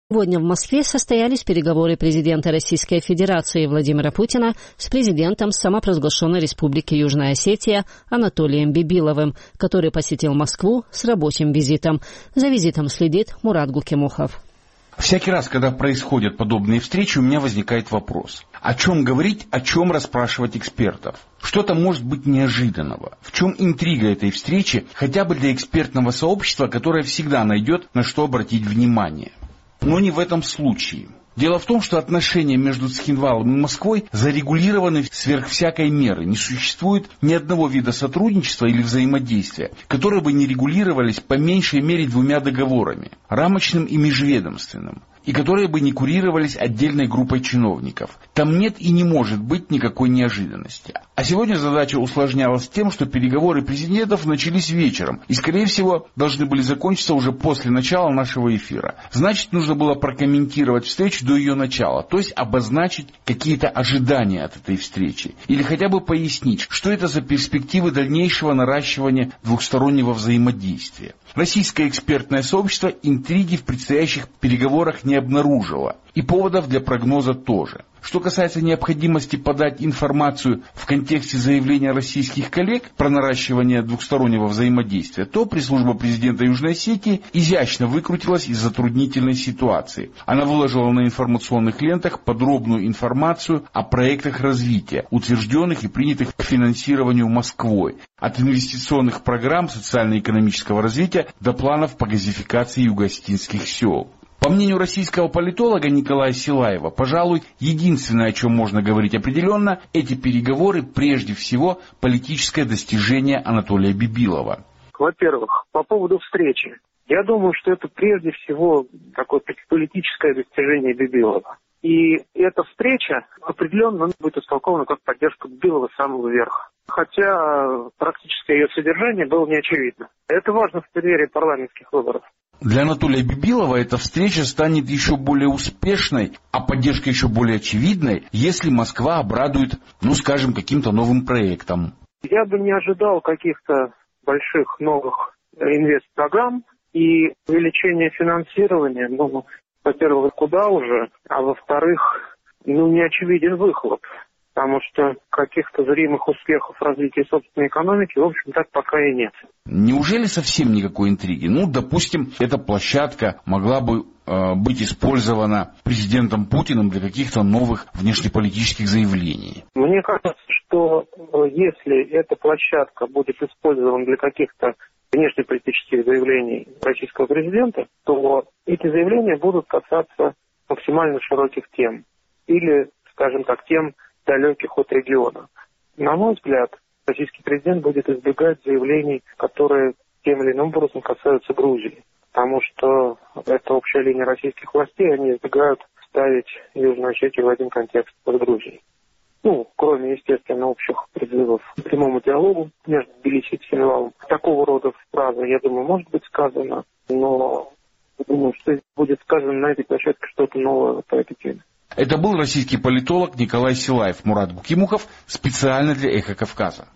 Сегодня в Москве состоялись переговоры президента Российской Федерации Владимира Путина с президентом самопровозглашенной Республики Южная Осетия Анатолием Бибиловым, который посетил Москву с рабочим визитом. За визитом следит Мурат Гукимухов. Всякий раз, когда происходят подобные встречи, у меня возникает вопрос. О чем говорить, о чем расспрашивать экспертов? Что-то может быть неожиданного. В чем интрига этой встречи, хотя бы для экспертного сообщества, которое всегда найдет, на что обратить внимание? Но не в этом случае. Дело в том, что отношения между Цхинвалом и Москвой зарегулированы сверх всякой меры. Не существует ни одного вида сотрудничества или взаимодействия, которые бы не регулировались по меньшей мере двумя договорами – рамочным и межведомственным, и которые бы не курировались отдельной группой чиновников. Там нет и не может быть никакой неожиданности. А сегодня задача усложнялась тем, что переговоры президентов начались вечером и, скорее всего, должны были закончиться уже после начала нашего эфира. Значит, нужно было прокомментировать встречу до ее начала, то есть обозначить какие-то ожидания от этой встречи. Или хотя бы пояснить, что это за перспективы дальнейшего наращивания двухстороннего взаимодействия. Российское экспертное сообщество интриги в предстоящих переговорах не обнаружило. И поводов для прогноза тоже. Что касается необходимости подать информацию в контексте заявления российских коллег про наращивание двухстороннего взаимодействия, то пресс-служба президента Южной Осетии изящно выкрутилась из затруднительной ситуации. Она выложила на информационных лентах подробную информацию о проектах развития, утвержденных и принятых к финансированию Москвой, от инвестиционных программ социально-экономического развития до планов по газификации юго-осетинских сел. По мнению российского политолога Николая Силаева, пожалуй, единственное, о чем можно говорить определенно, эти переговоры прежде всего политическое достижение Анатолия Бибилова. Во-первых, по поводу встречи. Я думаю, что это прежде всего такое политическое достижение Бибилова. И эта встреча определенно будет истолкована как поддержка Бибилова с самого верха. Хотя практическое ее содержание было не очевидно. Это важно в преддверии парламентских выборов. Для Анатолия Бибилова эта встреча станет еще более успешной, а поддержка еще более очевидной, если Москва обрадует, скажем, каким-то новым проектом. Я бы не ожидал каких-то больших новых инвестпрограмм и увеличения финансирования. Во-первых, куда уже, а во-вторых, не очевиден выхлоп. Потому что каких-то зримых успехов в развитии собственной экономики, в общем, так пока и нет. Неужели совсем никакой интриги? Допустим, эта площадка могла бы быть использована президентом Путиным для каких-то новых внешнеполитических заявлений. Мне кажется, что если эта площадка будет использована для каких-то внешнеполитических заявлений российского президента, то эти заявления будут касаться максимально широких тем. Или, скажем так, тем, далеких от региона. На мой взгляд, российский президент будет избегать заявлений, которые тем или иным образом касаются Грузии. Потому что это общая линия российских властей, они избегают ставить Южную Осетию в один контекст с Грузией. Кроме, естественно, общих призывов к прямому диалогу между Тбилиси и Цхинвалом. Такого рода фраза, я думаю, может быть сказано, но думаю, что будет сказано на этой площадке что-то новое по этой теме. Это был российский политолог Николай Силаев. Мурат Гукимухов специально для «Эхо Кавказа».